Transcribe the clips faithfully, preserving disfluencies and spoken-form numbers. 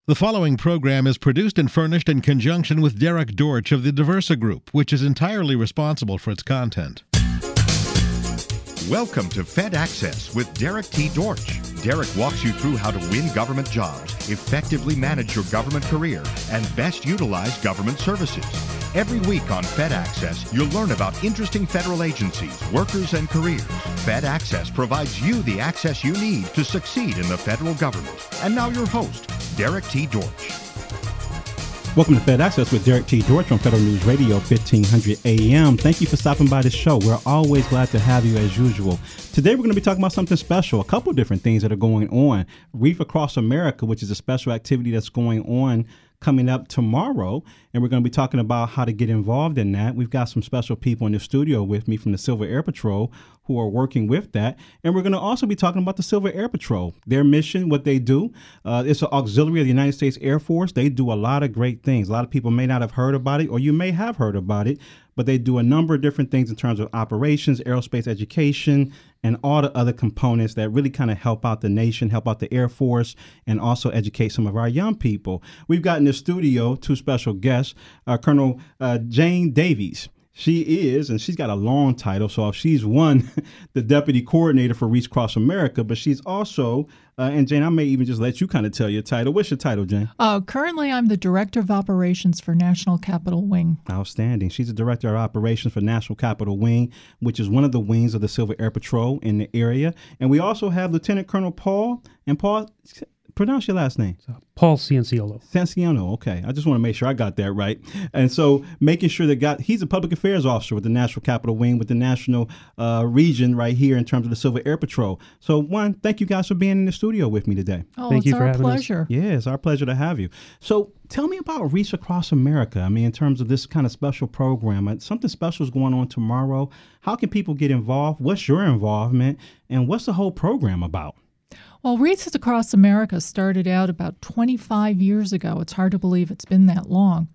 The following program is produced and furnished in conjunction with Derek Dortch of the Diversa Group, which is entirely responsible for its content. Welcome to Fed Access with Derek T. Dortch. Derek walks you through how to win government jobs, effectively manage your government career, and best utilize government services. Every week on Fed Access, you'll learn about interesting federal agencies, workers, and careers. Fed Access provides you the access you need to succeed in the federal government. And now your host, Derek T. Dortch. Welcome to Fed Access with Derek T. Dortch on Federal News Radio, fifteen hundred A M. Thank you for stopping by the show. We're always glad to have you as usual. Today we're going to be talking about something special, a couple of different things that are going on. Reef Across America, which is a special activity that's going on coming up tomorrow, and we're going to be talking about how to get involved in that. We've got some special people in the studio with me from the Civil Air Patrol who are working with that, and we're going to also be talking about the Civil Air Patrol, their mission, what they do. Uh, it's an auxiliary of the United States Air Force. They do a lot of great things. A lot of people may not have heard about it, or you may have heard about it, but they do a number of different things in terms of operations, aerospace education, and all the other components that really kind of help out the nation, help out the Air Force, and also educate some of our young people. We've got in the studio two special guests, uh, Colonel uh, Jane Davies. She is, and she's got a long title, so she's one, the Deputy Coordinator for Reef Across America, but she's also, uh, and Jane, I may even just let you kind of tell your title. What's your title, Jane? Uh, currently, I'm the Director of Operations for National Capital Wing. Outstanding. She's the Director of Operations for National Capital Wing, which is one of the wings of the Civil Air Patrol in the area. And we also have Lieutenant Colonel Paul, and Paul, pronounce your last name. Uh, Paul Cianciolo. Cianciolo, okay. I just want to make sure I got that right. And so making sure that God, he's a public affairs officer with the National Capital Wing, with the national uh, region right here in terms of the Civil Air Patrol. So one, thank you guys for being in the studio with me today. Oh, Thank it's you for our having pleasure. us. Yeah, it's our pleasure to have you. So tell me about Reef Across America. I mean, in terms of this kind of special program, something special is going on tomorrow. How can people get involved? What's your involvement? And what's the whole program about? Well, Wreaths Across America started out about twenty-five years ago. It's hard to believe it's been that long.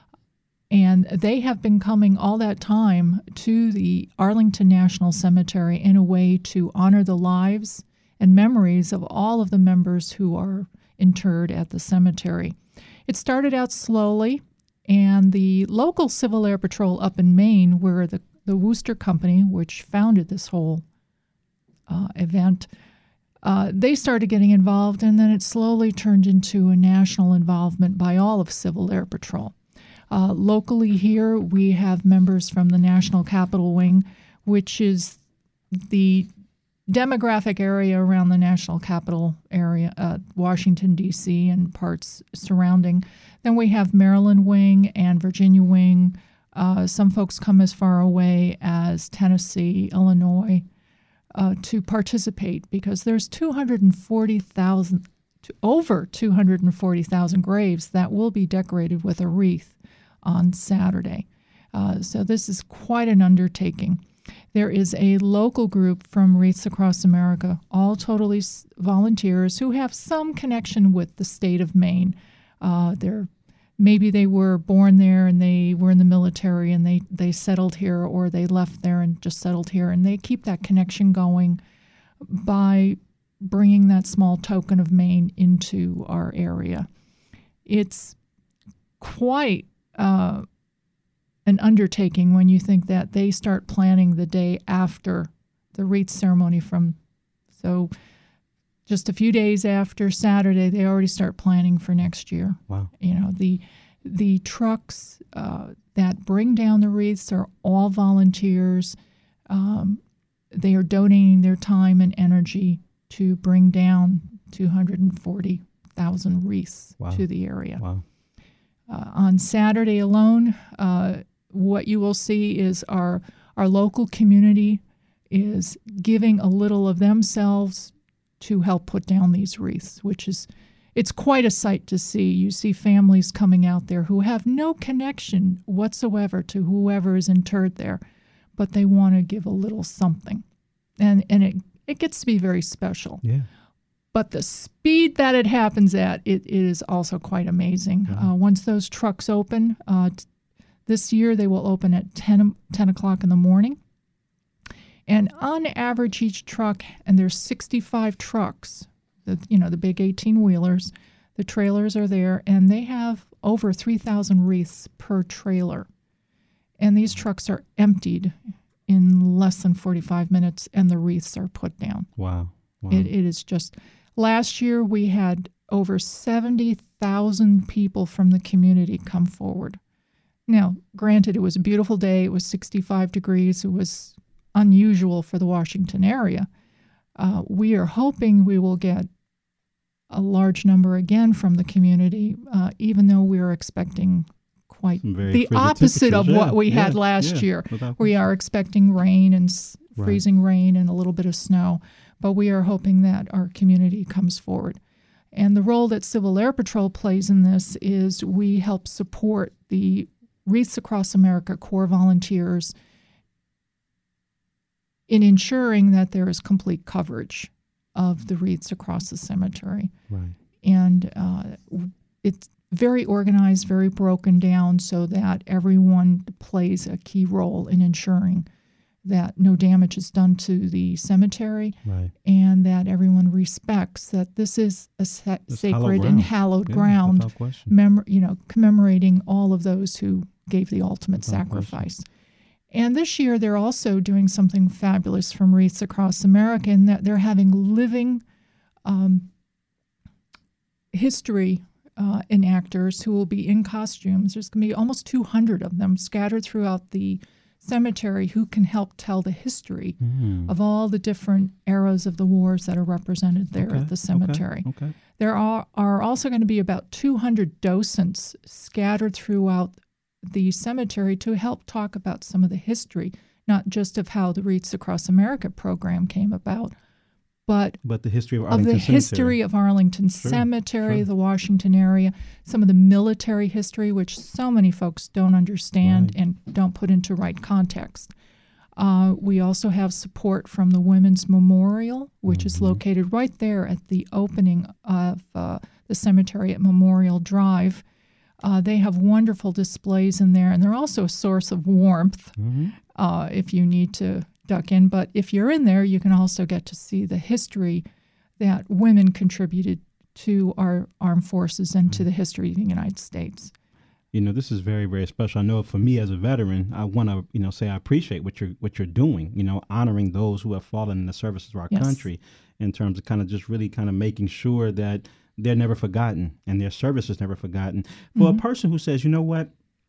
And they have been coming all that time to the Arlington National Cemetery in a way to honor the lives and memories of all of the members who are interred at the cemetery. It started out slowly, and the local Civil Air Patrol up in Maine, where the, the Wooster Company, which founded this whole uh, event, Uh, they started getting involved, and then it slowly turned into a national involvement by all of Civil Air Patrol. Uh, locally here, we have members from the National Capital Wing, which is the demographic area around the National Capital area, uh, Washington, D C, and parts surrounding. Then we have Maryland Wing and Virginia Wing. Uh, some folks come as far away as Tennessee, Illinois, Uh, to participate, because there's two hundred forty thousand, over two hundred forty thousand graves that will be decorated with a wreath on Saturday. Uh, so this is quite an undertaking. There is a local group from Wreaths Across America, all totally s- volunteers who have some connection with the state of Maine. Uh, they're Maybe they were born there and they were in the military and they, they settled here, or they left there and just settled here. And they keep that connection going by bringing that small token of Maine into our area. It's quite uh, an undertaking when you think that they start planning the day after the wreath ceremony. From so just a few days after Saturday, they already start planning for next year. Wow. You know, the the trucks uh, that bring down the wreaths are all volunteers. Um, they are donating their time and energy to bring down two hundred forty thousand wreaths Wow. to the area. Wow. Uh, on Saturday alone, uh, what you will see is our our local community is giving a little of themselves to help put down these wreaths, which is, it's quite a sight to see. You see families coming out there who have no connection whatsoever to whoever is interred there, but they want to give a little something. And and it, it gets to be very special. Yeah. But the speed that it happens at, it, it is also quite amazing. Mm-hmm. Uh, once those trucks open, uh, t- this year they will open at ten, ten o'clock in the morning. And on average, each truck, and there's sixty-five trucks, the, you know, the big eighteen-wheelers, The trailers are there, and they have over three thousand wreaths per trailer. And these trucks are emptied in less than forty-five minutes, and the wreaths are put down. Wow. wow. It, it is just, last year we had over seventy thousand people from the community come forward. Now, granted, it was a beautiful day. It was sixty-five degrees. It was unusual for the Washington area. Uh, we are hoping we will get a large number again from the community, uh, even though we are expecting quite the opposite of yeah, what we yeah, had last yeah, year. We are expecting rain and s- right. freezing rain and a little bit of snow, but we are hoping that our community comes forward. And the role that Civil Air Patrol plays in this is we help support the Wreaths Across America Corps volunteers in ensuring that there is complete coverage of the wreaths across the cemetery. Right. And uh, it's very organized, very broken down so that everyone plays a key role in ensuring that no damage is done to the cemetery, right. and that everyone respects that this is a sa- sacred and hallowed yeah, ground, mem- you know, commemorating all of those who gave the ultimate without sacrifice. Question. And this year, they're also doing something fabulous from Wreaths Across America in that they're having living um, history uh, enactors who will be in costumes. There's going to be almost two hundred of them scattered throughout the cemetery who can help tell the history mm. of all the different eras of the wars that are represented there okay, at the cemetery. Okay, okay. There are, are also going to be about two hundred docents scattered throughout the cemetery to help talk about some of the history, not just of how the Wreaths Across America program came about, but, but the history of, of Arlington the Cemetery. history of Arlington sure, Cemetery, sure. the Washington area, some of the military history, which so many folks don't understand right. and don't put into right context. Uh, we also have support from the Women's Memorial, which mm-hmm. is located right there at the opening of uh, the cemetery at Memorial Drive. Uh, they have wonderful displays in there, and they're also a source of warmth mm-hmm. uh, if you need to duck in. But if you're in there, you can also get to see the history that women contributed to our armed forces and mm-hmm. to the history of the United States. You know, this is very, very special. I know for me as a veteran, I want to, you know, say I appreciate what you're what you're doing, you know, honoring those who have fallen in the service of our yes. country in terms of kind of just really kind of making sure that they're never forgotten and their service is never forgotten. For mm-hmm. a person who says, you know what,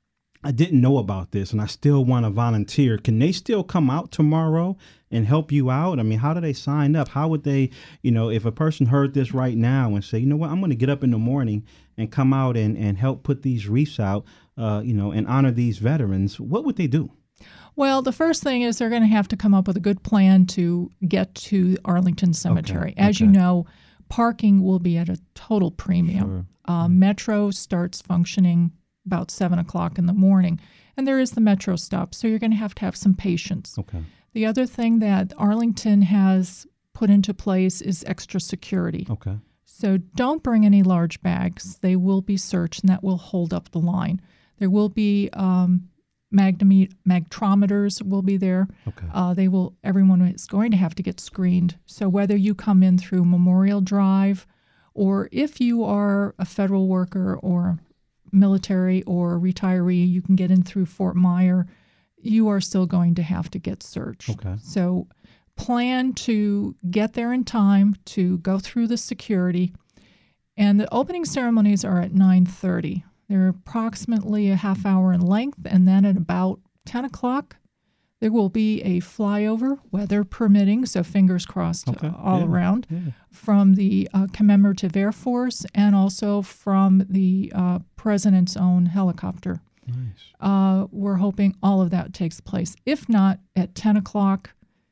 I didn't know about this and I still want to volunteer, can they still come out tomorrow and help you out? I mean, how do they sign up? How would they, you know, if a person heard this right now and say, you know what, I'm going to get up in the morning and come out and, and help put these wreaths out, uh, you know, and honor these veterans, what would they do? Well, the first thing is they're going to have to come up with a good plan to get to Arlington Cemetery. Okay. As okay. you know, parking will be at a total premium. Sure. Uh, Metro starts functioning about seven o'clock in the morning, and there is the Metro stop, so you're going to have to have some patience. Okay. The other thing that Arlington has put into place is extra security. Okay. So don't bring any large bags. They will be searched, and that will hold up the line. There will be um, magnomet- magtrometers will be there. Okay. Uh, they will. Everyone is going to have to get screened. So whether you come in through Memorial Drive, or if you are a federal worker or military or retiree, you can get in through Fort Myer. You are still going to have to get searched. Okay. So plan to get there in time to go through the security. And the opening ceremonies are at nine thirty. They're approximately a half hour in length, and then at about ten o'clock, there will be a flyover, weather permitting, so fingers crossed okay. all yeah. around, yeah. from the uh, Commemorative Air Force and also from the uh, President's own helicopter. Nice. Uh, we're hoping all of that takes place. If not, at ten o'clock,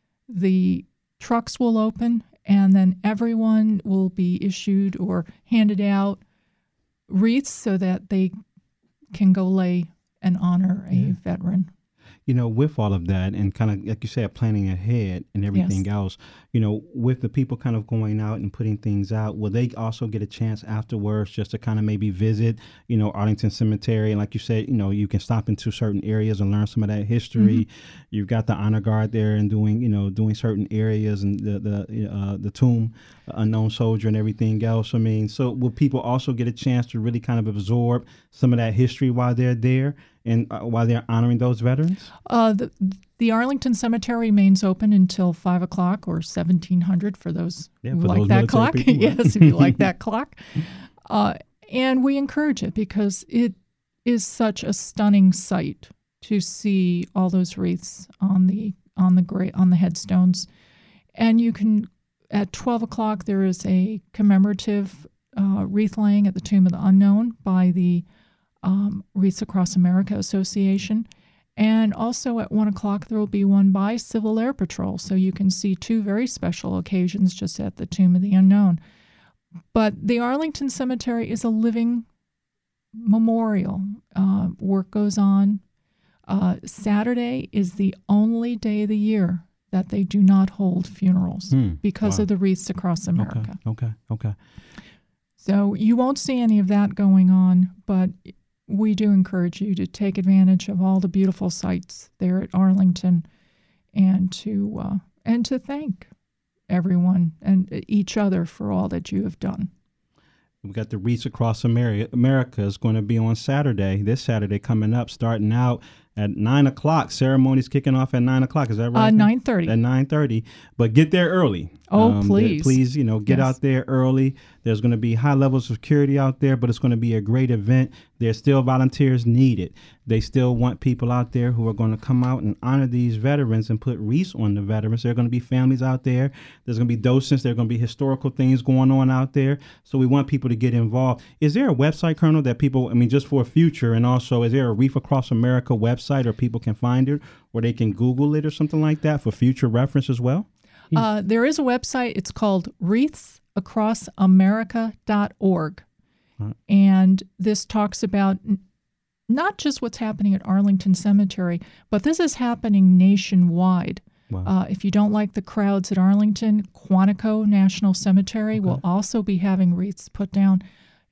the trucks will open, and then everyone will be issued or handed out wreaths so that they can go lay and honor a yeah. veteran. you know, with all of that and kind of, like you said, planning ahead and everything Yes. else, you know, with the people kind of going out and putting things out, will they also get a chance afterwards just to kind of maybe visit, you know, Arlington Cemetery? And like you said, you know, you can stop into certain areas and learn some of that history. Mm-hmm. You've got the honor guard there and doing, you know, doing certain areas and the the uh, the tomb, unknown soldier and everything else. I mean, so will people also get a chance to really kind of absorb some of that history while they're there and uh, while they're honoring those veterans? Uh, the, the Arlington Cemetery remains open until five o'clock or seventeen hundred for those Yeah, who for like those that military clock. people. Yes, if you like that clock. Uh, and we encourage it because it is such a stunning sight to see all those wreaths on the on the gra- on the headstones. And you can, at twelve o'clock, there is a commemorative uh, wreath laying at the Tomb of the Unknown by the um, Wreaths Across America Association. And also at one o'clock, there will be one by Civil Air Patrol. So you can see two very special occasions just at the Tomb of the Unknown. But the Arlington Cemetery is a living memorial. Uh, work goes on. Uh, Saturday is the only day of the year that they do not hold funerals Hmm. because Wow. of the Wreaths Across America. Okay, okay, okay. So you won't see any of that going on, but we do encourage you to take advantage of all the beautiful sights there at Arlington and to uh, and to thank everyone and each other for all that you have done. We got the Wreaths Across America. America is going to be on Saturday, this Saturday coming up, starting out at nine o'clock. Ceremony's kicking off at nine o'clock. Is that right? Uh, nine thirty. At nine thirty. But get there early. Oh, Um, please. Please, you know, get Yes. out there early. There's going to be high levels of security out there, but it's going to be a great event. There's still volunteers needed. They still want people out there who are going to come out and honor these veterans and put wreaths on the veterans. There are going to be families out there. There's going to be docents. There are going to be historical things going on out there. So we want people to get involved. Is there a website, Colonel, that people, I mean, just for future, and also is there a Wreath Across America website or people can find it or they can Google it or something like that for future reference as well? Uh, there is a website. It's called wreaths across america dot org. Right. And this talks about n- not just what's happening at Arlington Cemetery, but this is happening nationwide. Wow. Uh, if you don't like the crowds at Arlington, Quantico National Cemetery Okay. will also be having wreaths put down.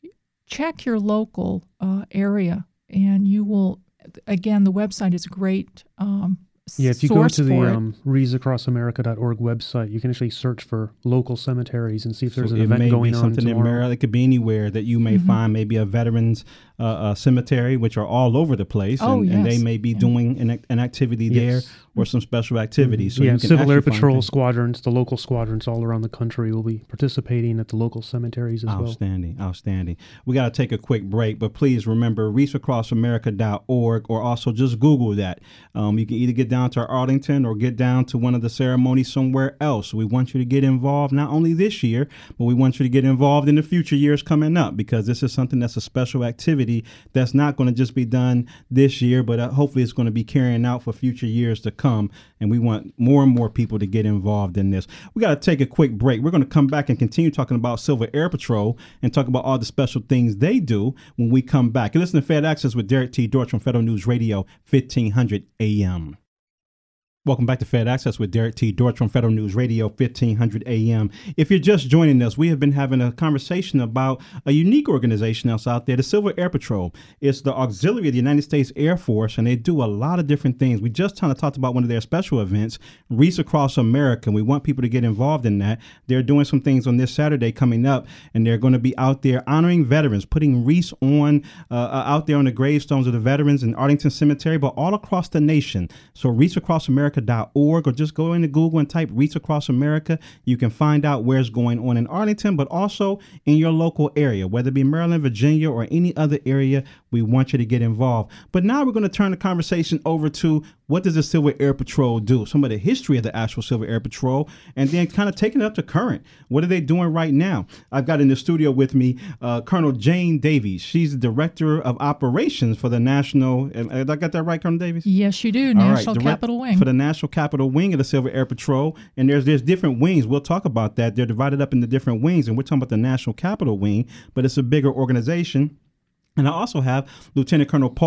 Check your local uh, area, and you will, again, the website is a great um, Yeah, if you go source to the for it. um, wreaths across america dot org website, you can actually search for local cemeteries and see if there's So an it event may going be on something in tomorrow. Maryland. It could be anywhere that you may Mhm. find maybe a veterans uh, uh, cemetery, which are all over the place, Oh, and, and they yes. may be Yeah. doing an, ac- an activity there Yes. or some special activities. So yeah, you can Civil Air actually find Patrol things. squadrons, the local squadrons all around the country will be participating at the local cemeteries as well. Outstanding, outstanding. We got to take a quick break, but please remember wreaths across america dot org, or also just Google that. Um, you can either get down to Arlington or get down to one of the ceremonies somewhere else. We want you to get involved not only this year, but we want you to get involved in the future years coming up, because this is something that's a special activity that's not going to just be done this year, but uh, hopefully it's going to be carrying out for future years to come. And we want more and more people to get involved in this. We got to take a quick break. We're going to come back and continue talking about Civil Air Patrol and talk about all the special things they do when we come back. You listen to Fed Access with Derek T. Dortch from Federal News Radio, fifteen hundred A M. Welcome back to Fed Access with Derek T. Dortch from Federal News Radio, fifteen hundred A M. If you're just joining us, we have been having a conversation about a unique organization that's out there, the Civil Air Patrol. It's the auxiliary of the United States Air Force, and they do a lot of different things. We just kind of talked about one of their special events, Wreaths Across America, and we want people to get involved in that. They're doing some things on this Saturday coming up, and they're going to be out there honoring veterans, putting wreaths on uh, uh, out there on the gravestones of the veterans in Arlington Cemetery, but all across the nation. So Wreaths Across America dot org, or just go into Google and type Wreaths Across America. You can find out where it's going on in Arlington, but also in your local area, whether it be Maryland, Virginia, or any other area. We want you to get involved. But now we're going to turn the conversation over to what does the Civil Air Patrol do? Some of the history of the actual Civil Air Patrol, and then kind of taking it up to current. What are they doing right now? I've got in the studio with me uh, Colonel Jane Davies. She's the Director of Operations for the National, uh, I got that right, Colonel Davies? Yes, you do. All right, National direct- Capital Wing. For the National Capital Wing of the Civil Air Patrol. And there's there's different wings. We'll talk about that. They're divided up into different wings, and we're talking about the National Capital Wing, but it's a bigger organization. And I also have Lieutenant Colonel Paul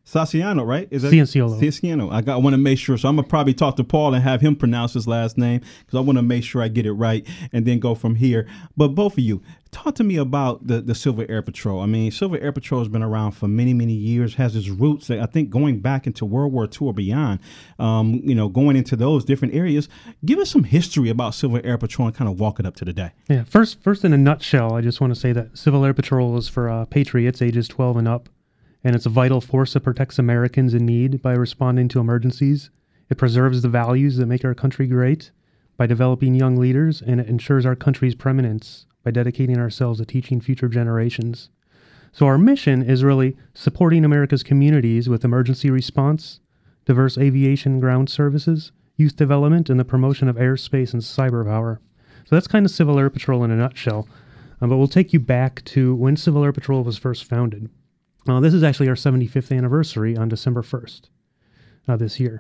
Sassiano, right? Is that Cianciolo. Cianciano. I got. I want to make sure. So I'm gonna probably talk to Paul and have him pronounce his last name because I want to make sure I get it right and then go from here. But both of you, talk to me about the the Civil Air Patrol. I mean, Civil Air Patrol has been around for many, many years. Has its roots, I think, going back into World War Two or beyond. Um, you know, going into those different areas. Give us some history about Civil Air Patrol and kind of walk it up to the day. Yeah. First, first in a nutshell, I just want to say that Civil Air Patrol is for uh, patriots ages twelve and up. And it's a vital force that protects Americans in need by responding to emergencies. It preserves the values that make our country great by developing young leaders, and it ensures our country's preeminence by dedicating ourselves to teaching future generations. So our mission is really supporting America's communities with emergency response, diverse aviation ground services, youth development, and the promotion of airspace and cyber power. So that's kind of Civil Air Patrol in a nutshell. Um, but we'll take you back to when Civil Air Patrol was first founded. Uh, this is actually our seventy-fifth anniversary on December first uh, this year.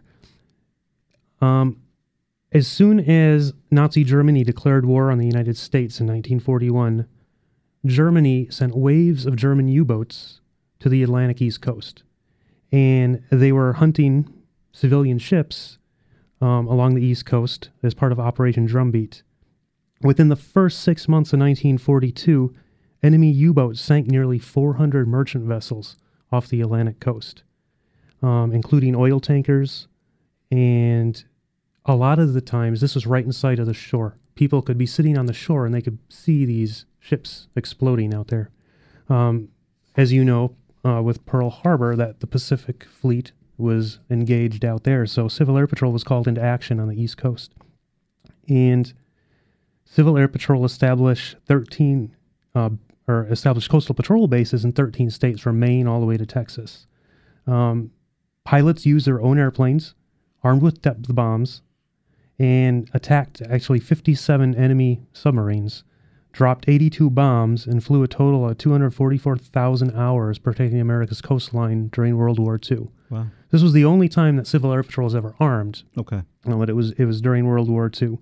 Um, as soon as Nazi Germany declared war on the United States in nineteen forty-one, Germany sent waves of German U-boats to the Atlantic East Coast. And they were hunting civilian ships um, along the East Coast as part of Operation Drumbeat. Within the first six months of nineteen forty-two, enemy U-boats sank nearly four hundred merchant vessels off the Atlantic coast, um, including oil tankers. And a lot of the times, this was right in sight of the shore. People could be sitting on the shore and they could see these ships exploding out there. Um, as you know, uh, with Pearl Harbor, that the Pacific Fleet was engaged out there. So Civil Air Patrol was called into action on the East Coast. And Civil Air Patrol established thirteen uh, or established coastal patrol bases in thirteen states from Maine all the way to Texas. Um, pilots used their own airplanes, armed with depth bombs, and attacked actually fifty-seven enemy submarines, dropped eighty-two bombs, and flew a total of two hundred forty-four thousand hours protecting America's coastline during World War Two. Wow. This was the only time that Civil Air Patrol was ever armed. Okay. No, but it was it was during World War Two.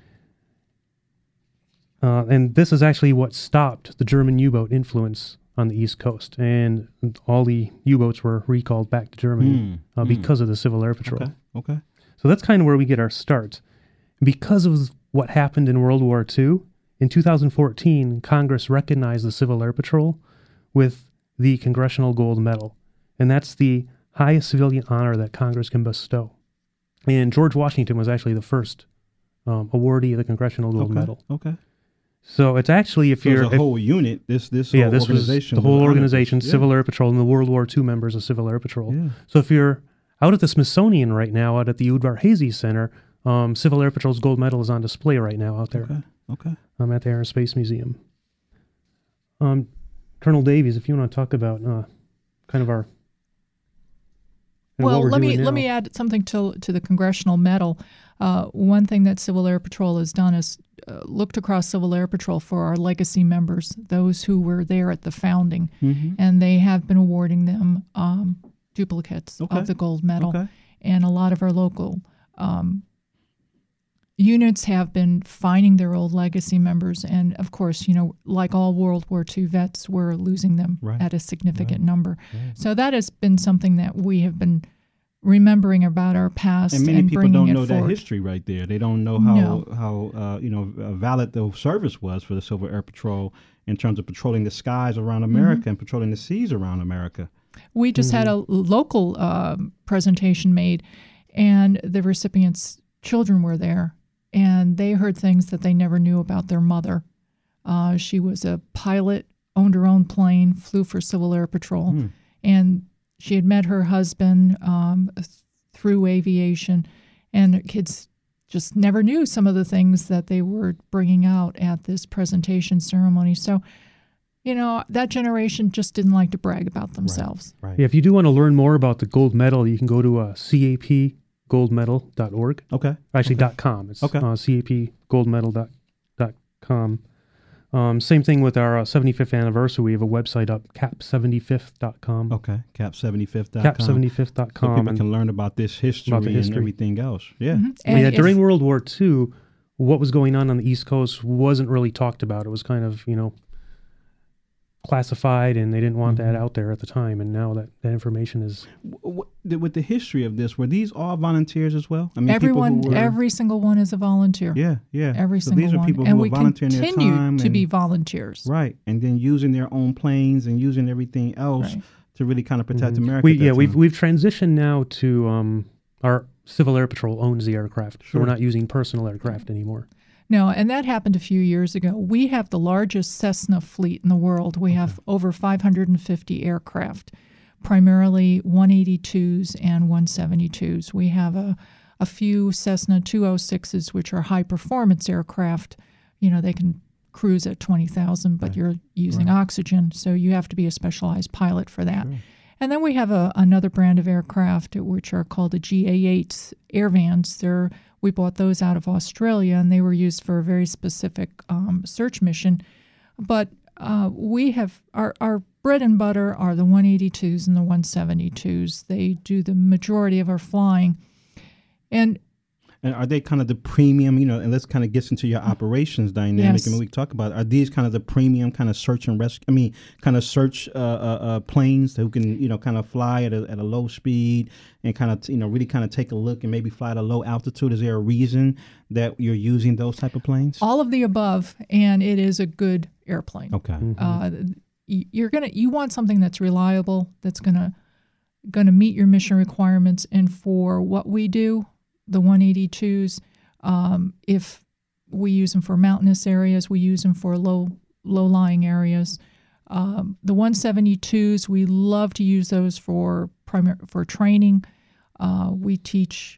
Uh, and this is actually what stopped the German U-boat influence on the East Coast. And all the U-boats were recalled back to Germany Mm, uh, mm. because of the Civil Air Patrol. Okay. Okay. So that's kind of where we get our start. Because of what happened in World War Two, in two thousand fourteen, Congress recognized the Civil Air Patrol with the Congressional Gold Medal. And that's the highest civilian honor that Congress can bestow. And George Washington was actually the first um, awardee of the Congressional Gold okay. Medal. Okay. So it's actually, if So you're... as a if, whole unit, this this yeah, whole this was organization. the whole was organization, honored. Civil Air Patrol, and the World War Two members of Civil Air Patrol. Yeah. So if you're out at the Smithsonian right now, out at the Udvar-Hazy Center, um, Civil Air Patrol's gold medal is on display right now out there. Okay. Okay. Um, at the Air and Space Museum. Um, Colonel Davies, if you want to talk about uh, kind of our... and Well, what we're let me doing let now. me add something to to the Congressional Medal. Uh, one thing that Civil Air Patrol has done is uh, looked across Civil Air Patrol for our legacy members, those who were there at the founding, Mm-hmm. and they have been awarding them um, duplicates Okay. of the gold medal. Okay. And a lot of our local um, units have been finding their old legacy members, and of course, you know, like all World War Two vets, we're losing them Right. at a significant Right. number. Right. So that has been something that we have been remembering about our past And and, many people bringing don't it know forward. that history right there. They don't know how No. how uh, you know uh, valid the service was for the Civil Air Patrol in terms of patrolling the skies around America Mm-hmm. and patrolling the seas around America. We just had a local um presentation made, and the recipients' children were there, and they heard things that they never knew about their mother. Uh, she was a pilot, owned her own plane, flew for Civil Air Patrol, Hmm. and she had met her husband um, th- through aviation, and the kids just never knew some of the things that they were bringing out at this presentation ceremony. So, you know, that generation just didn't like to brag about themselves. Right. Yeah, if you do want to learn more about the gold medal, you can go to uh, C A P gold medal dot org. Okay. Actually, Okay. dot .com. It's Okay. uh, C A P gold medal dot com. Um, same thing with our uh, seventy-fifth anniversary. We have a website up, cap seventy-fifth dot com. Okay. cap seventy-fifth dot com. cap seventy-fifth dot So com. people and- can learn about this history, About the and history. everything else. Yeah. Mhm. But yeah, if- during World War Two, what was going on on the East Coast wasn't really talked about. It was kind of, you know, classified, and they didn't want Mm-hmm. that out there at the time. And now that, that information is W- w- with the history of this, were these all volunteers as well? I mean, Everyone, people who were, every single one is a volunteer. yeah, yeah. Every so single these are one. people and who we were volunteering their continue time to and, be volunteers. right, and then using their own planes and using everything else Right. to really kind of protect Mhm. America. We, at that yeah, we've time. we've transitioned now to um, our Civil Air Patrol owns the aircraft, so Sure. we're not using personal aircraft anymore. No, and that happened a few years ago. We have the largest Cessna fleet in the world. We have over five hundred fifty aircraft, primarily one eighty-twos and one seventy-twos. We have a, a few Cessna two oh sixes, which are high-performance aircraft. You know, they can cruise at twenty thousand, but Right. you're using Right. oxygen, so you have to be a specialized pilot for that. Sure. And then we have a, another brand of aircraft, which are called the G A eights air vans. They're, we bought those out of Australia, and they were used for a very specific um, search mission. But uh, we have, our, our bread and butter are the one eighty-twos and the one seventy-twos. They do the majority of our flying. And And are they kind of the premium, you know, and let's kind of get into your operations dynamic. Yes. I mean, we talk about, are these kind of the premium kind of search and rescue, I mean, kind of search uh, uh, uh, planes who can, you know, kind of fly at a, at a low speed and kind of, you know, really kind of take a look and maybe fly at a low altitude? Is there a reason that you're using those type of planes? all of the above, and it is a good airplane. Okay. Uh, y- you're gonna you want something that's reliable, that's gonna gonna meet your mission requirements. And for what we do, the one eighty-twos, um, if we use them for mountainous areas, we use them for low low lying areas. Um, the one seventy-twos, we love to use those for primary for training. Uh, we teach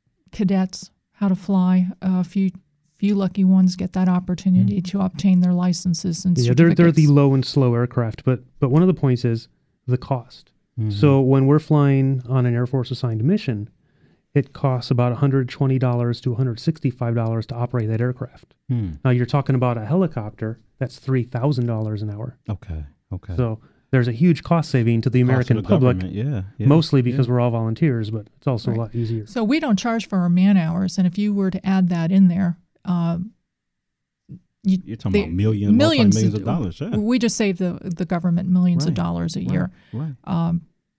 cadets how to fly. A few few lucky ones get that opportunity to obtain their licenses and Yeah, they're they're the certificates. low and slow aircraft, but but one of the points is the cost. So when we're flying on an Air Force assigned mission, it costs about one hundred twenty dollars to one hundred sixty-five dollars to operate that aircraft. Hmm. Now you're talking about a helicopter, that's three thousand dollars an hour. Okay. Okay. So there's a huge cost saving to the Cost American of the public, government, Yeah. yeah mostly because yeah. we're all volunteers, but it's also Right. a lot easier. So we don't charge for our man hours, and if you were to add that in there, um, you, You're talking they- about millions, millions, millions of dollars. Yeah. We just save the the government millions of Right. dollars a year. Right. Um,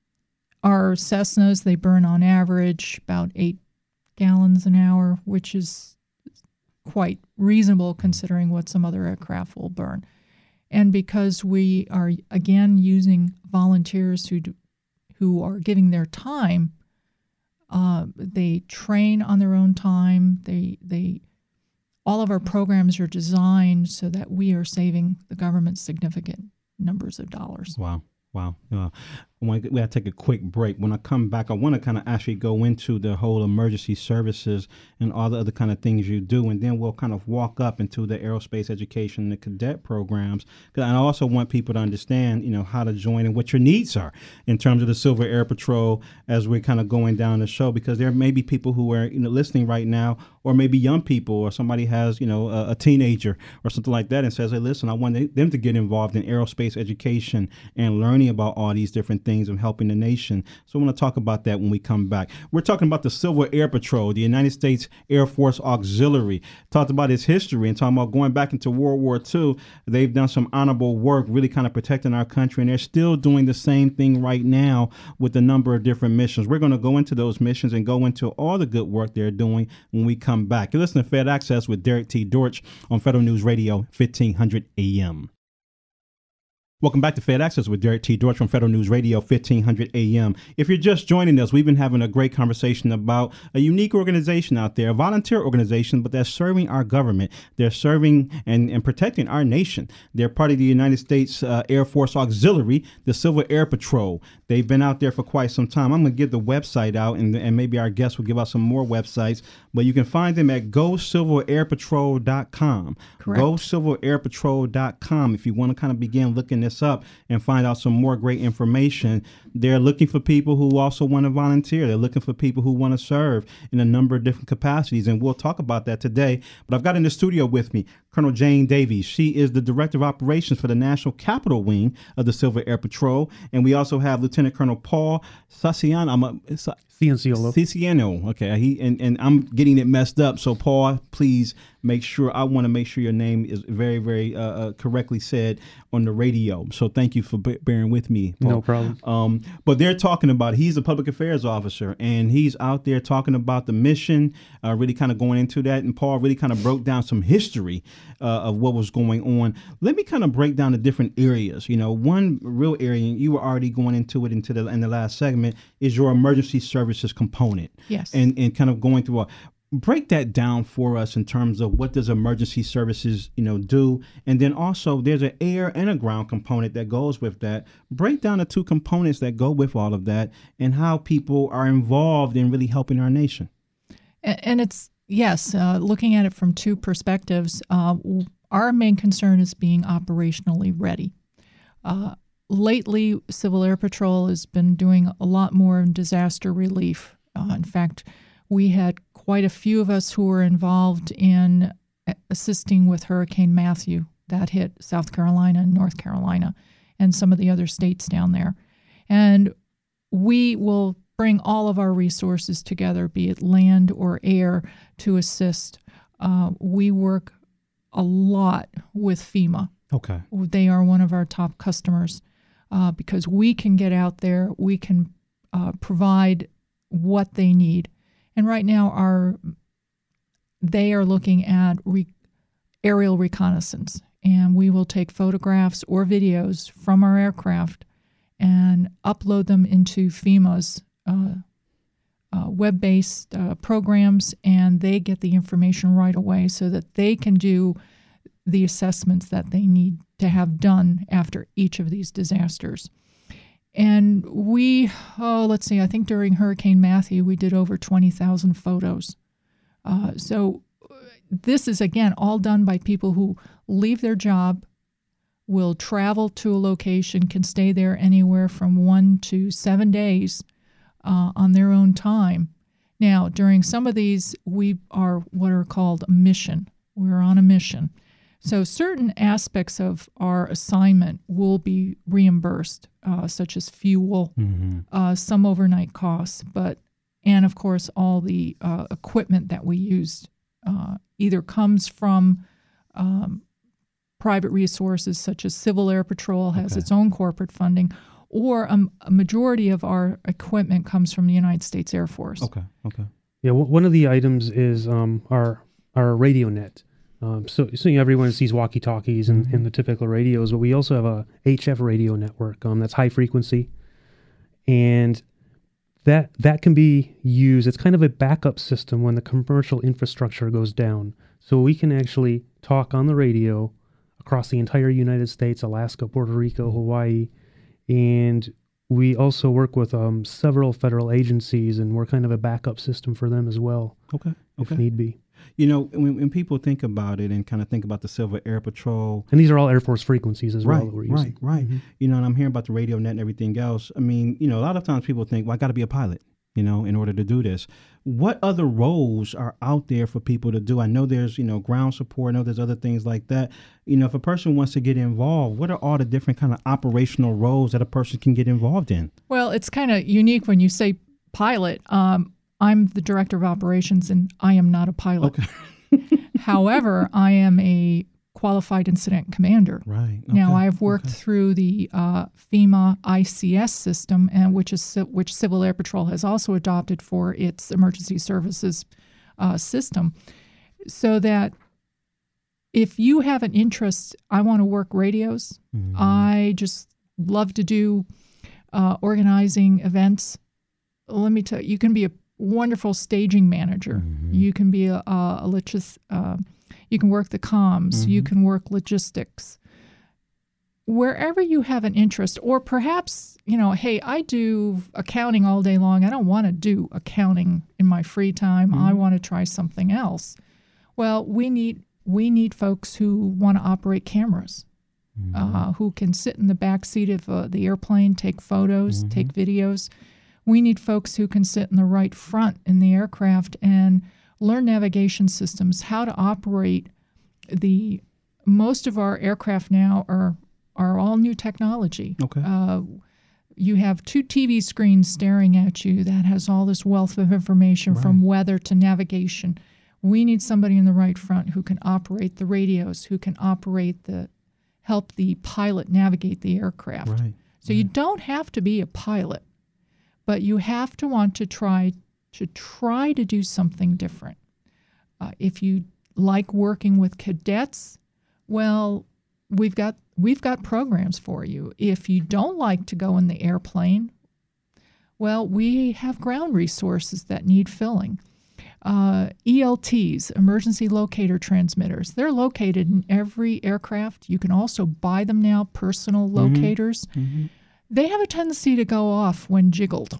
our Cessnas, they burn on average about eight gallons an hour, which is quite reasonable considering what some other aircraft will burn. And because we are, again, using volunteers who do, who are giving their time, uh, they train on their own time. They they all of our programs are designed so that we are saving the government significant numbers of dollars. Wow. Wow. Uh, I want to, we have to take a quick break. When I come back, I want to kind of actually go into the whole emergency services and all the other kind of things you do, and then we'll kind of walk up into the aerospace education and the cadet programs. Because I also want people to understand, you know, how to join and what your needs are in terms of the Silver Air Patrol as we're kind of going down the show. Because there may be people who are, you know, listening right now, or maybe young people, or somebody has, you know, a, a teenager or something like that, and says, "Hey, listen, I want them to get involved in aerospace education and learning about all these different things and helping the nation." So I want to talk about that when we come back. We're talking about the Silver Air Patrol, the United States Air Force Auxiliary. Talked about its history and talking about going back into World War Two. They've done some honorable work, really kind of protecting our country, and they're still doing the same thing right now with a number of different missions. We're going to go into those missions and go into all the good work they're doing when we come back. You're listening to Fed Access with Derek T. Dortch on Federal News Radio, fifteen hundred A M. Welcome back to Fed Access with Derek T. Dortch from Federal News Radio, fifteen hundred A M. If you're just joining us, we've been having a great conversation about a unique organization out there, a volunteer organization, but they're serving our government. They're serving and, and protecting our nation. They're part of the United States uh, Air Force Auxiliary, the Silver Air Patrol. They've been out there for quite some time. I'm going to give the website out, and, and maybe our guests will give out some more websites, but you can find them at go silver air patrol dot com. Correct. go silver air patrol dot com if you want to kind of begin looking this up and find out some more great information. They're looking for people who also want to volunteer. They're looking for people who want to serve in a number of different capacities, and we'll talk about that today. But I've got in the studio with me Colonel Jane Davies. She is the Director of Operations for the National Capital Wing of the Civil Air Patrol. And we also have Lieutenant Colonel Paul Saciano. I'm a, Cianciolo. Cianciano. Okay, he and, and I'm getting it messed up. So Paul, please make sure. I want to make sure your name is very, very uh, uh, correctly said on the radio. So thank you for b- bearing with me, Paul. No problem. Um, but they're talking about, he's a public affairs officer, and he's out there talking about the mission, uh, really kind of going into that. And Paul really kind of broke down some history uh, of what was going on. Let me kind of break down the different areas. You know, one real area, and you were already going into it into the in the last segment, is your emergency services component. Yes. And and kind of going through a break that down for us in terms of what does emergency services, you know, do, and then also there's an air and a ground component that goes with that. Break down the two components that go with all of that, and how people are involved in really helping our nation. And, and it's yes, uh, looking at it from two perspectives. Uh, our main concern is being operationally ready. Uh, lately, Civil Air Patrol has been doing a lot more in disaster relief. Uh, in fact, we had quite a few of us who were involved in assisting with Hurricane Matthew that hit South Carolina and North Carolina and some of the other states down there. And we will bring all of our resources together, be it land or air, to assist. Uh, we work a lot with FEMA. Okay. They are one of our top customers uh, because we can get out there, we can uh, provide what they need. And right now, our they are looking at re, aerial reconnaissance, and we will take photographs or videos from our aircraft and upload them into FEMA's uh, uh, web-based uh, programs, and they get the information right away so that they can do the assessments that they need to have done after each of these disasters. And we, oh, let's see, I think during Hurricane Matthew, we did over twenty thousand photos. Uh, so this is, again, all done by people who leave their job, will travel to a location, can stay there anywhere from one to seven days uh, on their own time. Now, during some of these, we are what are called a mission. We're on a mission. So certain aspects of our assignment will be reimbursed, uh, such as fuel, mm-hmm. uh, some overnight costs, but and of course all the uh, equipment that we used uh, either comes from um, private resources, such as Civil Air Patrol has okay. its own corporate funding, or a, a majority of our equipment comes from the United States Air Force. Okay. Okay. Yeah. W- one of the items is um, our our radio net. Um, so, so you know, everyone sees walkie-talkies and, and the typical radios, but we also have a H F radio network um, that's high frequency, and that that can be used. It's kind of a backup system when the commercial infrastructure goes down. So we can actually talk on the radio across the entire United States, Alaska, Puerto Rico, Hawaii, and we also work with um, several federal agencies, and we're kind of a backup system for them as well. Okay, okay. If need be. You know, when, when people think about it and kind of think about the Civil Air Patrol. And these are all Air Force frequencies as right, well that we're using. Right, right, mm-hmm. You know, and I'm hearing about the radio net and everything else. I mean, you know, a lot of times people think, well, I got to be a pilot, you know, in order to do this. What other roles are out there for people to do? I know there's, you know, ground support. I know there's other things like that. You know, if a person wants to get involved, what are all the different kind of operational roles that a person can get involved in? Well, it's kind of unique when you say pilot. Um, I'm the director of operations, and I am not a pilot. Okay. However, I am a qualified incident commander. Right. Okay. Now, I have worked okay. through the uh, FEMA I C S system, and which is which Civil Air Patrol has also adopted for its emergency services uh, system, so that if you have an interest, I want to work radios. Mm-hmm. I just love to do uh, organizing events. Let me tell you, you can be a wonderful staging manager. Mm-hmm. You can be a, a, a logis, uh, you can work the comms. Mm-hmm. You can work logistics. Wherever you have an interest, or perhaps, you know, hey, I do accounting all day long. I don't want to do accounting in my free time. Mm-hmm. I want to try something else. Well, we need we need folks who want to operate cameras, mm-hmm. uh, who can sit in the back seat of uh, the airplane, take photos, mm-hmm. take videos. We need folks who can sit in the right front in the aircraft and learn navigation systems, how to operate the most of our aircraft now are are all new technology. Okay. Uh, you have two T V screens staring at you that has all this wealth of information Right. from weather to navigation. We need somebody in the right front who can operate the radios, who can operate the, help the pilot navigate the aircraft. Right. So you don't have to be a pilot, but you have to want to try to try to do something different. Uh, if you like working with cadets, well, we've got we've got programs for you. If you don't like to go in the airplane, well, we have ground resources that need filling. Uh, E L Ts, emergency locator transmitters, they're located in every aircraft. You can also buy them now, personal locators. Mm-hmm. They have a tendency to go off when jiggled.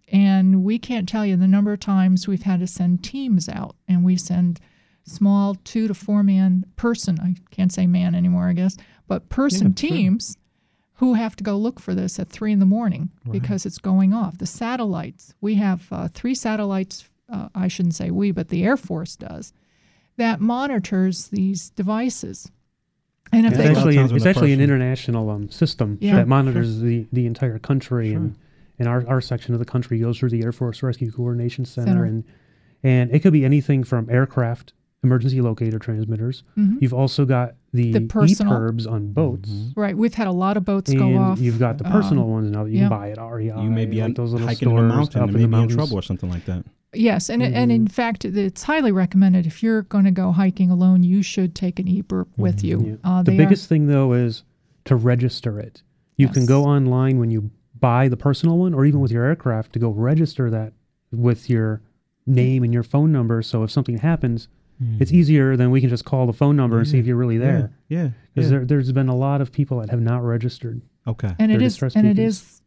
And we can't tell you the number of times we've had to send teams out, and we send small two to four man person, I can't say man anymore, I guess, but person Yeah, sure. teams who have to go look for this at three in the morning Right. because it's going off. The satellites, we have uh, three satellites, uh, I shouldn't say we, but the Air Force does, that monitors these devices. And if It's Yeah, they a lot of actually, times when it's the actually an person- international um, system Yeah. that monitors the, the entire country, Sure. and and our, our section of the country goes through the Air Force Rescue Coordination Center, Center. and and it could be anything from aircraft emergency locator transmitters. Mhm. You've also got the, The personal. E P I R Bs on boats, Right, we've had a lot of boats and go off. you've got the personal Um, ones now that you yeah. can buy at R E I. You may be like on, those little hiking in stores a mountain up and in the maybe in mountains. trouble or something like that. Yes, and and in fact, it's highly recommended if you're going to go hiking alone, you should take an E P I R with you. Yeah. Uh, The they biggest thing though is to register it. You can Yes. go online when you buy the personal one, or even with your aircraft, to go register that with your name and your phone number. So if something happens, it's easier than we can just call the phone number and see if you're really there. Yeah. Yeah. Because yeah. there, there's been a lot of people that have not registered. Okay. are, and it they're is distress and it beacons. is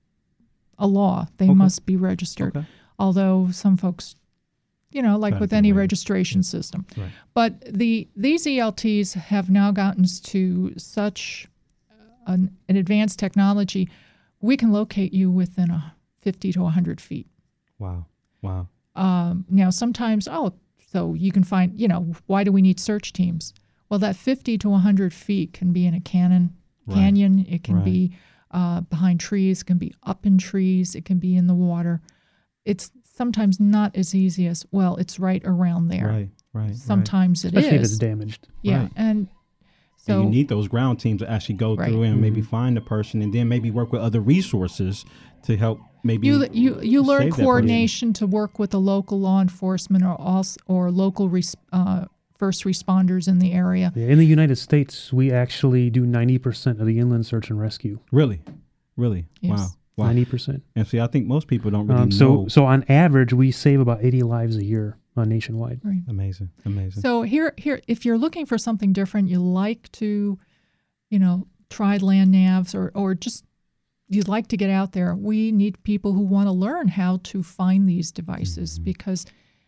a law. They Okay. must be registered. Okay. Although some folks, you know, like Gotta with do any it. registration system. Right. But the these E L Ts have now gotten to such an, an advanced technology, we can locate you within a fifty to one hundred feet. Wow. Wow. Um, now, sometimes, oh, so you can find, you know, why do we need search teams? Well, that fifty to one hundred feet can be in a canyon, Right. canyon. It can Right. be uh, behind trees. It can be up in trees. It can be in the water. It's sometimes not as easy as, well, it's right around there. Right. Right. Sometimes it Especially if is. it's damaged. Yeah, Right. and So so you need those ground teams to actually go Right. through and maybe Mhm. find the person, and then maybe work with other resources to help. Maybe you you you learn save that person. coordination to work with the local law enforcement or also or local res, uh, first responders in the area. Yeah, in the United States, we actually do ninety percent of the inland search and rescue. Really, really. Yes. Wow. Wow. ninety percent. And see, I think most people don't really Um, so, know. so on average, we save about eighty lives a year uh, nationwide. Right. Amazing. Amazing. So here, here, if you're looking for something different, you like to, you know, try land navs or, or just you'd like to get out there. We need people who want to learn how to find these devices Mhm. because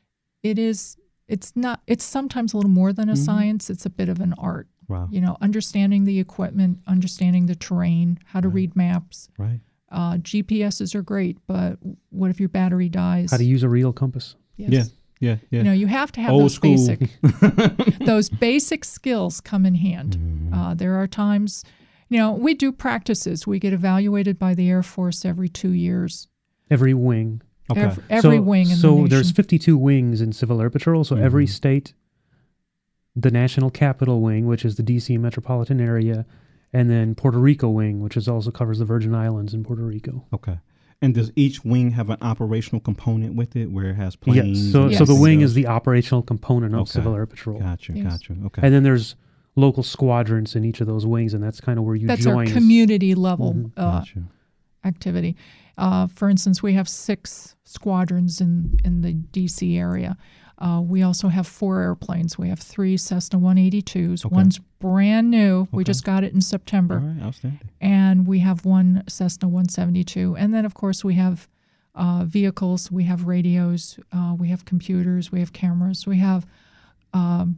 it is, it's not, it's sometimes a little more than a Mhm. science. It's a bit of an art. Wow. You know, understanding the equipment, understanding the terrain, how to Right. read maps. Right. Uh, G P S's are great, but what if your battery dies? How to use a real compass. Yes. Yeah. Yeah. Yeah. You know, you have to have Old those school. basic those basic skills come in hand. Mhm. Uh, there are times, you know, we do practices. We get evaluated by the Air Force every two years. Every wing. Okay. Every, every so, wing in so the nation. there's fifty-two wings in Civil Air Patrol. So every Mhm. state, the National Capital Wing, which is the D C metropolitan area, and then Puerto Rico Wing, which is also covers the Virgin Islands and Puerto Rico. Okay. And does each wing have an operational component with it, where it has planes? Yes. So, and so the Yes. wing is those? the operational component of Okay. Civil Air Patrol. Gotcha. Yes. Gotcha. Okay. And then there's local squadrons in each of those wings, and that's kind of where you That's join. our as- community level Mhm. uh, Gotcha. activity. Uh, for instance, we have six squadrons in, in the D C area. Uh, we also have four airplanes. We have three Cessna one eighty-twos. Okay. One's brand new. We Okay. just got it in September. All right. Outstanding. And we have one Cessna one seventy-two. And then, of course, we have uh, vehicles, we have radios, uh, we have computers, we have cameras, we have um,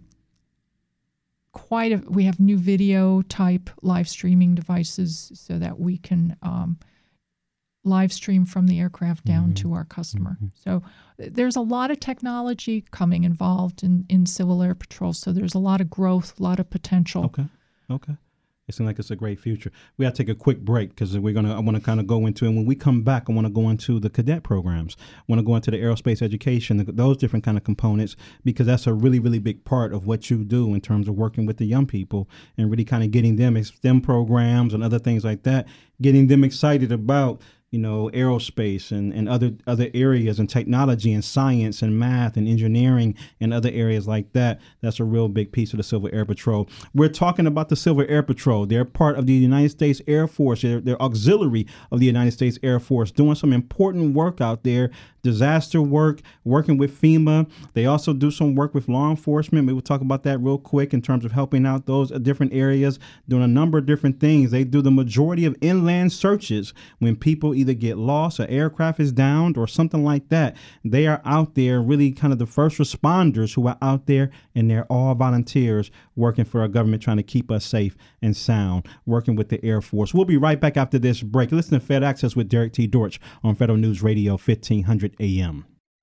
quite a, we have new video type live streaming devices so that we can um, live stream from the aircraft down mm-hmm. to our customer. Mm-hmm. So there's a lot of technology coming involved in, in Civil Air Patrol. So there's a lot of growth, a lot of potential. Okay. Okay. It seems like it's a great future. We got to take a quick break because we're gonna. I want to kind of go into, and when we come back, I want to go into the cadet programs. I want to go into the aerospace education, those different kind of components, because that's a really, really big part of what you do in terms of working with the young people and really kind of getting them STEM programs and other things like that, getting them excited about, you know, aerospace and, and other other areas and technology and science and math and engineering and other areas like that. That's a real big piece of the Civil Air Patrol. We're talking about the Civil Air Patrol. They're part of the United States Air Force. They're, they're auxiliary of the United States Air Force, doing some important work out there, disaster work, working with FEMA. They also do some work with law enforcement. We will talk about that real quick in terms of helping out those different areas, doing a number of different things. They do the majority of inland searches when people either get lost, an aircraft is downed, or something like that. They are out there, really kind of the first responders who are out there, and they're all volunteers working for our government, trying to keep us safe and sound, working with the Air Force. We'll be right back after this break. Listen to Fed Access with Derek T. Dortch on Federal News Radio fifteen hundred A M.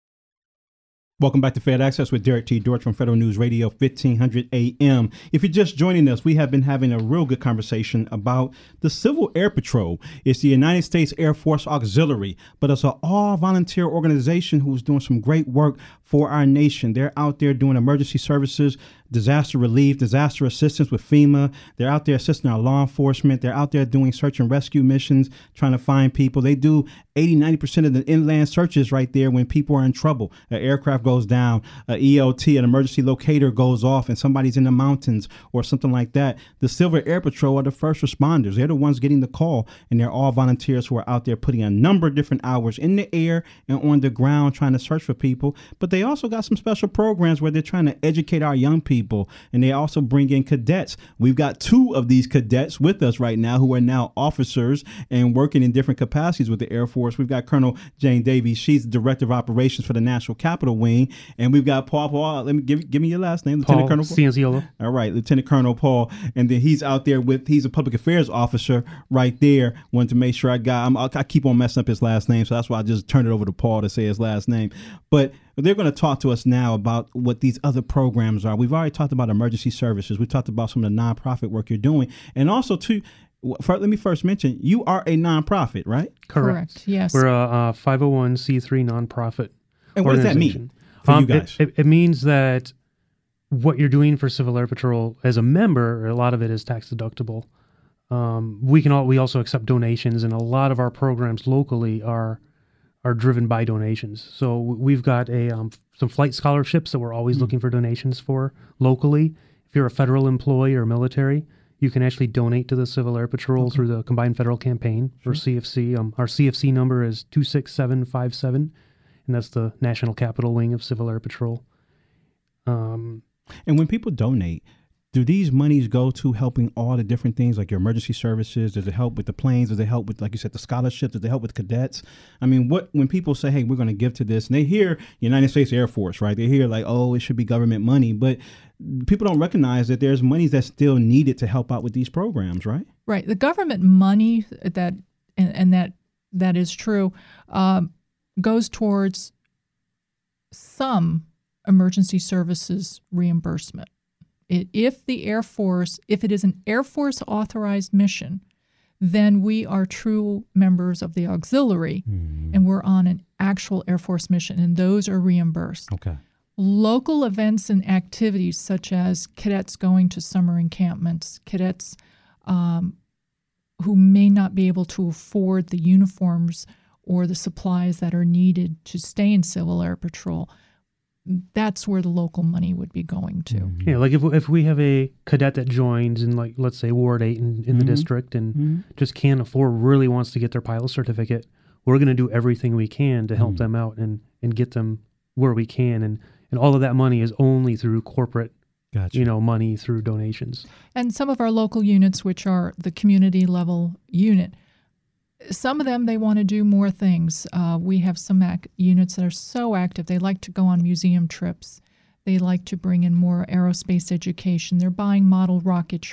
Welcome back to Fed Access with Derek T. Dortch from Federal News Radio fifteen hundred A M. If you're just joining us, we have been having a real good conversation about the Civil Air Patrol. It's the United States Air Force Auxiliary, but it's an all-volunteer organization who's doing some great work for our nation. They're out there doing emergency services, disaster relief, disaster assistance with FEMA. They're out there assisting our law enforcement. They're out there doing search and rescue missions, trying to find people. They do eighty, ninety percent of the inland searches right there when people are in trouble. An aircraft goes down, an E L T, an emergency locator goes off, and somebody's in the mountains or something like that. The Civil Air Patrol are the first responders. They're the ones getting the call, and they're all volunteers who are out there putting a number of different hours in the air and on the ground trying to search for people. But they also got some special programs where they're trying to educate our young people, and they also bring in cadets. We've got two of these cadets with us right now who are now officers and working in different capacities with the Air Force. We've got Colonel Jane Davies. She's the Director of Operations for the National Capital Wing. And we've got Paul Paul. Let me give give me your last name, Paul Lieutenant Colonel Cianciolo. All right, Lieutenant Colonel Paul. And then he's out there with, he's a public affairs officer right there. Wanted to make sure I got, I'm, I keep on messing up his last name, so that's why I just turned it over to Paul to say his last name. But they're going to talk to us now about what these other programs are. We've already talked about emergency services. We talked about some of the nonprofit work you're doing. And also, too, let me first mention, you are a nonprofit, right? Correct. Correct. Yes. We're a, a five oh one c three nonprofit. And what does that mean for um, you guys? It, it, it means that what you're doing for Civil Air Patrol as a member, a lot of it is tax deductible. Um, we can all, we also accept donations, and a lot of our programs locally are are driven by donations. So we've got a um, some flight scholarships that we're always mm-hmm. looking for donations for locally. If you're a federal employee or military, you can actually donate to the Civil Air Patrol okay. through the Combined Federal Campaign, sure. or C F C. Um, our C F C number is two six seven five seven, and that's the National Capital Wing of Civil Air Patrol. Um, and when people donate, do these monies go to helping all the different things like your emergency services? Does it help with the planes? Does it help with, like you said, the scholarships? Does it help with cadets? I mean, what when people say, hey, we're going to give to this, and they hear United States Air Force, right? They hear like, oh, it should be government money. But people don't recognize that there's money that's still needed to help out with these programs, right? Right. The government money that, and, and that that is true, um, goes towards some emergency services reimbursement. It, if the Air Force, if it is an Air Force authorized mission, then we are true members of the auxiliary, mm. and we're on an actual Air Force mission, and those are reimbursed. Okay. Local events and activities such as cadets going to summer encampments, cadets um, who may not be able to afford the uniforms or the supplies that are needed to stay in Civil Air Patrol, that's where the local money would be going to. Mm-hmm. Yeah, like if if we have a cadet that joins in, like, let's say Ward eight in, in mm-hmm. the district and mm-hmm. just can't afford, really wants to get their pilot certificate, we're going to do everything we can to help mm-hmm. them out and, and get them where we can. And, and all of that money is only through corporate, gotcha. you know, money through donations. And some of our local units, which are the community level unit, some of them, they want to do more things. Uh, we have some ac- units that are so active. They like to go on museum trips. They like to bring in more aerospace education. They're buying model rocketry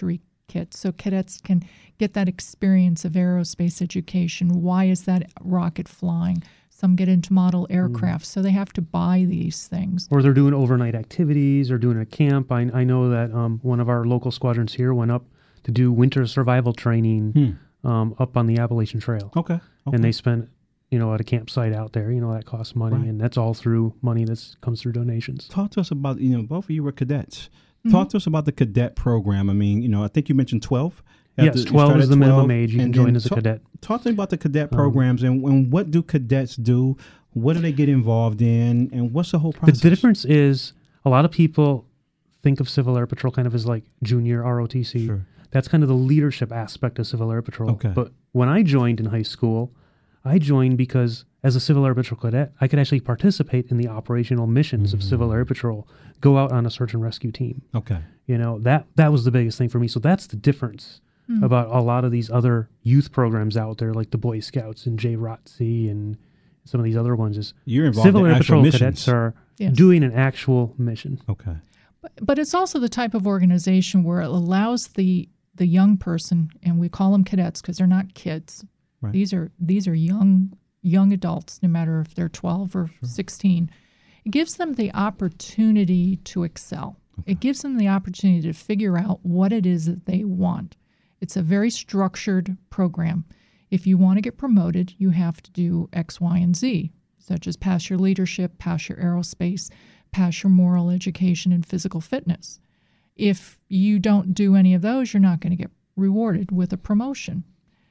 kit so cadets can get that experience of aerospace education. Why is that rocket flying? Some get into model aircraft, mm. so they have to buy these things. Or they're doing overnight activities or doing a camp. I, I know that um, one of our local squadrons here went up to do winter survival training hmm. um, up on the Appalachian Trail. Okay. okay. And they spent, you know, at a campsite out there. You know, that costs money, right. and that's all through money that comes through donations. Talk to us about, you know, both of you were cadets. Mm-hmm. Talk to us about the cadet program. I mean, you know, I think you mentioned twelve. Yes, to, twelve is the twelve, minimum age you can join as a talk, cadet. Talk to me about the cadet programs um, and, and what do cadets do? What do they get involved in? And what's the whole process? The difference is a lot of people think of Civil Air Patrol kind of as like junior R O T C. Sure. That's kind of the leadership aspect of Civil Air Patrol. Okay. But when I joined in high school, I joined because as a Civil Air Patrol cadet, I could actually participate in the operational missions mm-hmm. of Civil Air Patrol, go out on a search and rescue team. Okay. You know, that that was the biggest thing for me. So that's the difference mm-hmm. about a lot of these other youth programs out there, like the Boy Scouts and J R O T C and some of these other ones. Is You're involved Civil in Air actual Patrol missions. cadets are yes. doing an actual mission. Okay. But, but it's also the type of organization where it allows the the young person, and we call them cadets because they're not kids. Right. These are these are young young adults, no matter if they're twelve or sure. sixteen. It gives them the opportunity to excel. Okay. It gives them the opportunity to figure out what it is that they want. It's a very structured program. If you want to get promoted, you have to do X, Y, and Z, such as pass your leadership, pass your aerospace, pass your moral education and physical fitness. If you don't do any of those, you're not going to get rewarded with a promotion.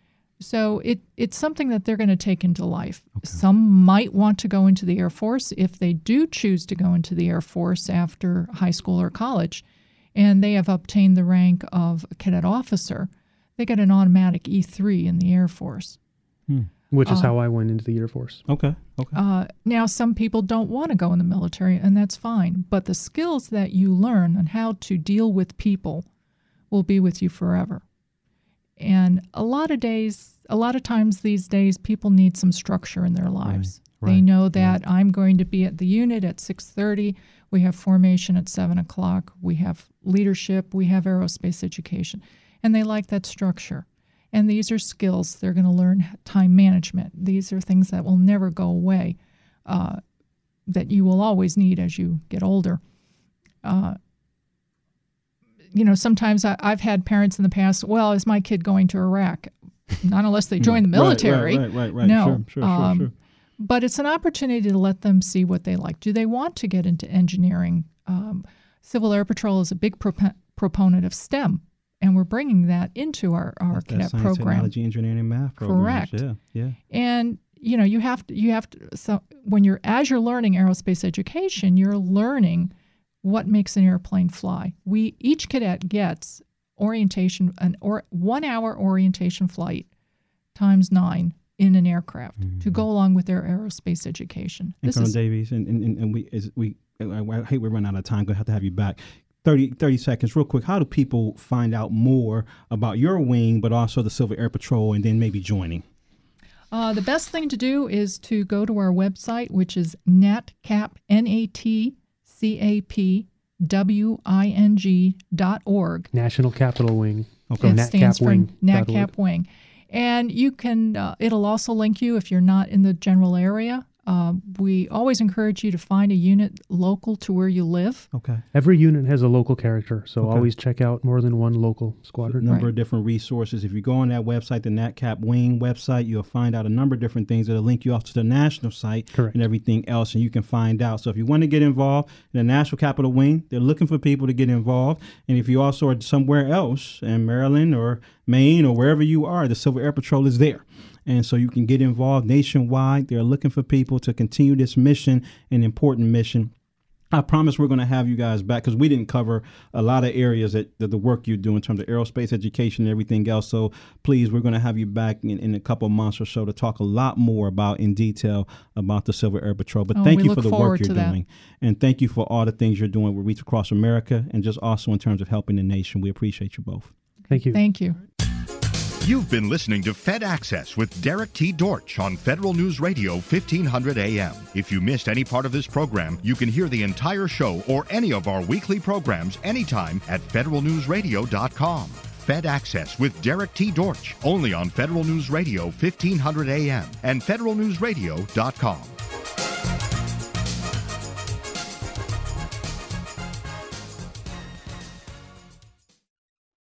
So it it's something that they're going to take into life. Okay. Some might want to go into the Air Force if they do choose to go into the Air Force after high school or college, and they have obtained the rank of a cadet officer. They get an automatic E three in the Air Force. Hmm. Which is uh, how I went into the Air Force. Okay. Okay. Uh, now, some people don't want to go in the military, and that's fine. But the skills that you learn on how to deal with people will be with you forever. And a lot of days, a lot of times these days, people need some structure in their lives. Right, right, they know that right. I'm going to be at the unit at six thirty. We have formation at seven o'clock. We have leadership. We have aerospace education. And they like that structure. And these are skills. They're going to learn time management. These are things that will never go away, uh, that you will always need as you get older. Uh, you know, sometimes I, I've had parents in the past, well, is my kid going to Iraq? Not unless they join the military. Right, right, right, right. No. Sure, sure, um, sure, sure. But it's an opportunity to let them see what they like. Do they want to get into engineering? Um, Civil Air Patrol is a big prop- proponent of STEM. And we're bringing that into our, our That's cadet science, program. Technology, engineering, and math programs. Correct. Yeah, yeah. And you know, you have to you have to so when you're as you're learning aerospace education, you're learning what makes an airplane fly. We each cadet gets orientation an or one hour orientation flight times nine in an aircraft mm-hmm. to go along with their aerospace education. And this Colonel is, Davies, and, and, and we is we I, I hate we're running out of time. Gonna have to have you back. thirty, thirty seconds, real quick. How do people find out more about your wing, but also the Civil Air Patrol, and then maybe joining? Uh, the best thing to do is to go to our website, which is natcap, N A T C A P W I N G dot org. National Capital Wing. Okay. It NatCap stands for Wing. NatCap Wing. And you can, uh, it'll also link you if you're not in the general area. Uh, we always encourage you to find a unit local to where you live. Okay. Every unit has a local character, so Okay. always check out more than one local A squadron. number Right. of different resources. If you go on that website, the NatCap Wing website, you'll find out a number of different things that'll link you off to the national site Correct. and everything else, and you can find out. So if you want to get involved in the National Capital Wing, they're looking for people to get involved. And if you also are somewhere else in Maryland or Maine or wherever you are, the Civil Air Patrol is there. And so you can get involved nationwide. They're looking for people to continue this mission, an important mission. I promise we're going to have you guys back because we didn't cover a lot of areas that, that the work you do in terms of aerospace education and everything else. So please, we're going to have you back in, in a couple of months or so to talk a lot more about in detail about the Civil Air Patrol. But Oh, thank we you look for the forward work you're to that. doing. And thank you for all the things you're doing with Reach Across America and just also in terms of helping the nation. We appreciate you both. Thank you. Thank you. You've been listening to Fed Access with Derek T. Dortch on Federal News Radio fifteen hundred A M. If you missed any part of this program, you can hear the entire show or any of our weekly programs anytime at federal news radio dot com. Fed Access with Derek T. Dortch, only on Federal News Radio fifteen hundred A M and federal news radio dot com.